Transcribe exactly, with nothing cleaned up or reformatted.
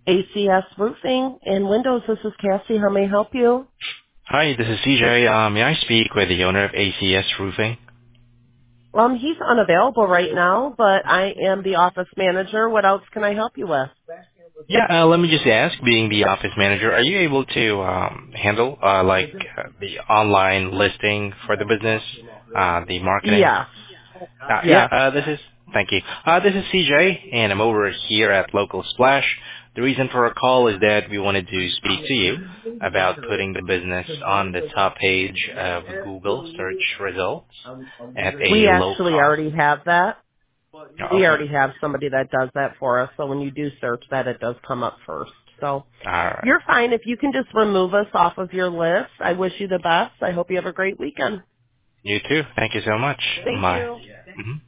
A C S Roofing and Windows. This is Cassie. How may I help you? Hi, this is C J. Um, may I speak with the owner of A C S Roofing? Um, he's unavailable right now, but I am the office manager. What else can I help you with? Yeah, uh, let me just ask, being the office manager, are you able to um, handle uh, like uh, the online listing for the business, uh, the marketing? Yes. Uh, yeah, Yes. uh, this is, thank you. Uh, this is C J, and I'm over here at Local Splash. The reason for our call is that we wanted to speak to you about putting the business on the top page of Google search results at We a low actually cost. already have that. Oh, We okay. already have somebody that does that for us. So when you do search that, it does come up first. So All right. you're fine if you can just remove us off of your list. I wish you the best. I hope you have a great weekend. You too. Thank you so much. Thank Bye. you. Mhm.